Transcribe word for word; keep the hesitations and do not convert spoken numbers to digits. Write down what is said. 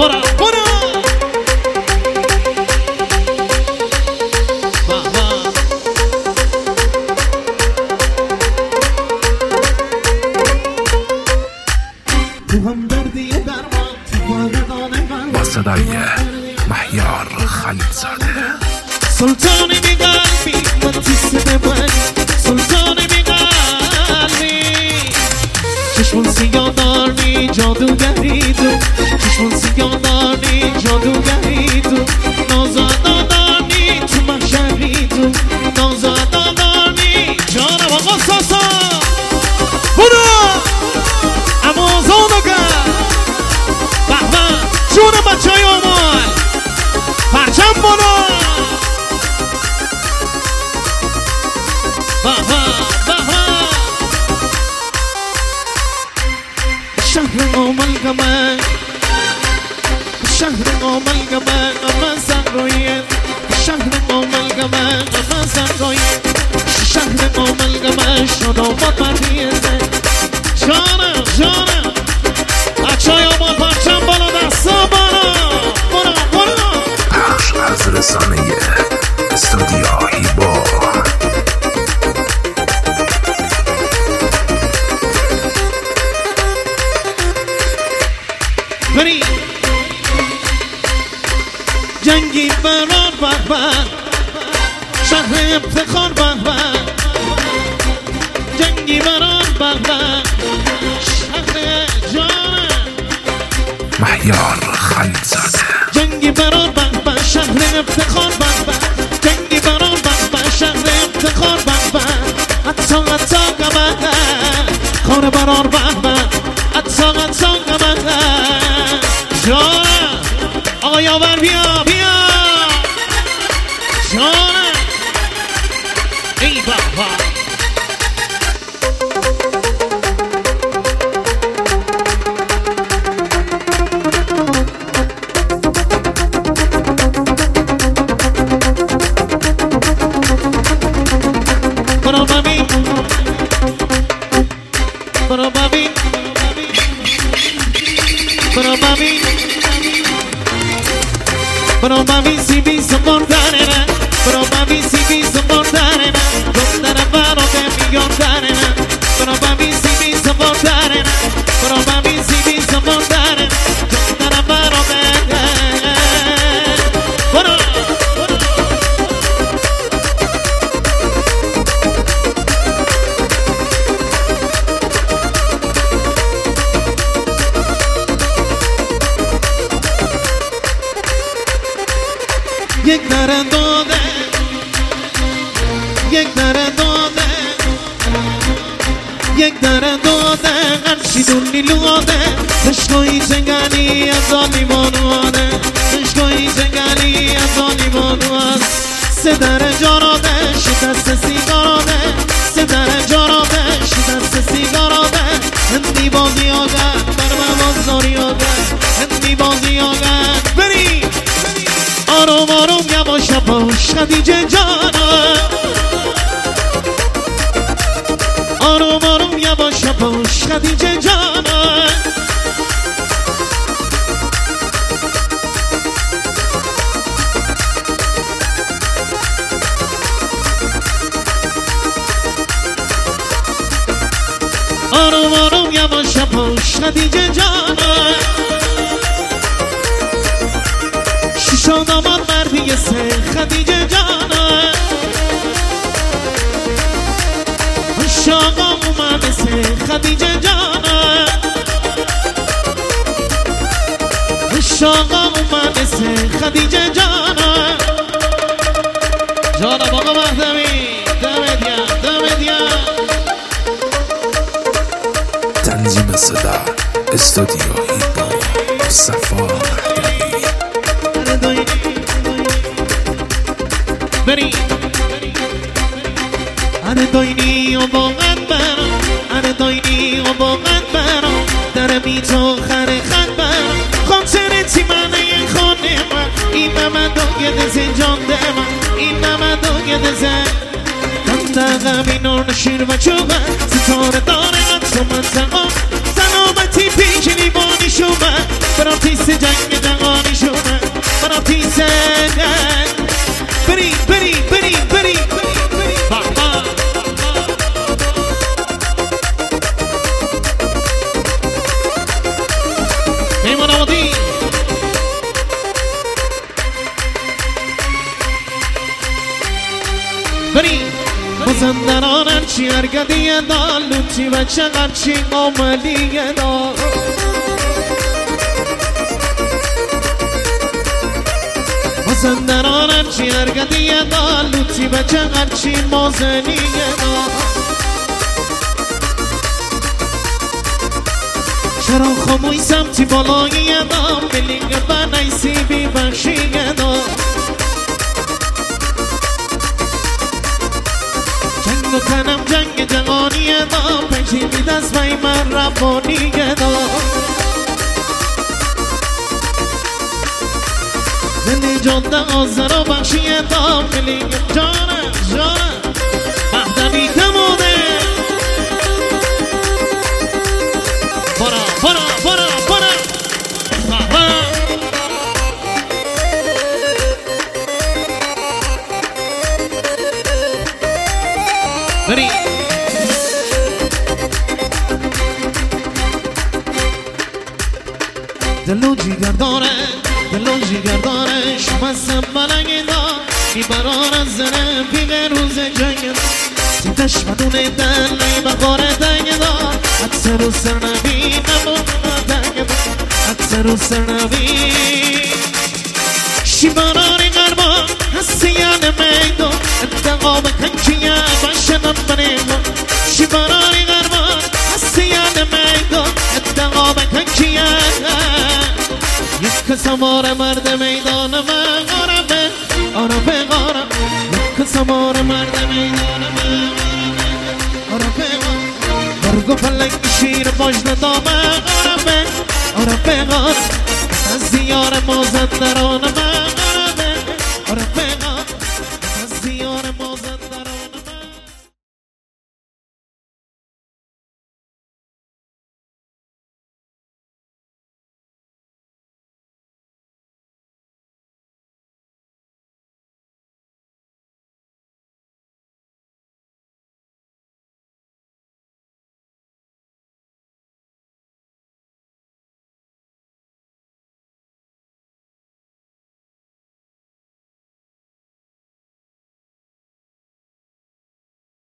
برو برو با صدای مهیار خلیلزاده سلطان بی قلبی من تیسته من سلطان بی قلبی چشمون سیاه داری جادوگری تو چشمون سیاه داری جادوگری تو نازادا داری تو محشری تو نازادا داری جانم آقا ساسا برو اما زادگه بحبه جون بچه های آمال پرچم بالا بحبه بحبه شهر آمال گمه شهر آمال گمه اما زنگویه شهر آمال گمه اما زنگویه شهر آمال گمه شد آماد مردیزه جانم جانم بچه های آمال پرچم بالا دستا بالا برو برو پخش از رسانه استودیو هیبا بری جنگی برار بحبه شهر افتخار بحبه جنگی برار بحبه شهر جانم مهیار خلیلزاده جنگی برار بحبه شهر افتخار بحبه جنگی برار بحبه شهر افتخار بحبه حتی حتی گمه کار برار بحبه حتی حتی گمه جانم آقا یاور بیا بیا جانم ای بابا برو ببین برو ببین برو ببین برو ببین سی بی سپردن من برو ببین سی بی سپردن من دختر برو به میاردن من برو ببین سی بی سپردن من برو ببین سی بی سپردن من دختر برو به برو یک در داده یک در داده یک در داده هرچی نیلواده عشقای جنگلی از آلیمانواده عشقای جنگلی از آلیمانواده سه در جاراده شکست سیگاراده سه در جاراده شکست سیگاراده هندی بازی آگه برمه بازداری آگه هندی بازی آگه بری آروم آروم یواش یواش خدیجه جانم آروم آروم یواش یواش خدیجه جانم آروم آروم یواش یواش خدیجه جانم شیشان آمد مردی سه خدیجه جانم شاقا اومد سه خدیجه جانم شاقا اومد سه خدیجه جانم جانم آقا مهدوی دمت گرم دمت گرم تنظیم صدا استودیو هیبا صفا مهدوی بری اره داینی و باقت برام اره داینی و باقت برام در بیتو خره خط برام خاطرتی منه خانه من این نمد و گدز جان من این نمد و گدز دقم این نور شیر و چوبه ستاره داره حتی منطقه سلامتی پیش لیبانی شوبه برام تیست جنگ جنگ سلامتی بریم مزندران هرچی ارگدی دال لوتی و چقدرچی قاملی دال مزندران هرچی ارگدی دال لوتی و چقدرچی مازنی دال چرا خموی سمتی بالایی دال بلینگ بنیسی بی بخشی دال جنگ و تنم جنگ جهانی دال پنجی می دست بای من ربانی دال دلی جنده آزر و بخشی دال بلینگ جانم جانم مهدوی کمونه برا برا برا برا برا بری دلو جیگر داره دلو جیگر داره شمسم ملنگ دا میبرار از زنه بیغه روز جنگ دا سیتش بدونه دل نیبقاره دنگ دا اکثر و سرنبی نمو دنگ دا اکثر و سرنبی شیباراری قربا هستیان میدو اتقاب کنچیه باشنم بنیمو شیباراری قربا هستیان میدو اتقاب کنچیه یک سوار مرد میدان من عربه عربه غارم یک سوار مرد میدان من عربه غارم برگو فلنگ شیر باجن دامه عربه عربه غارم از دیار مازندران من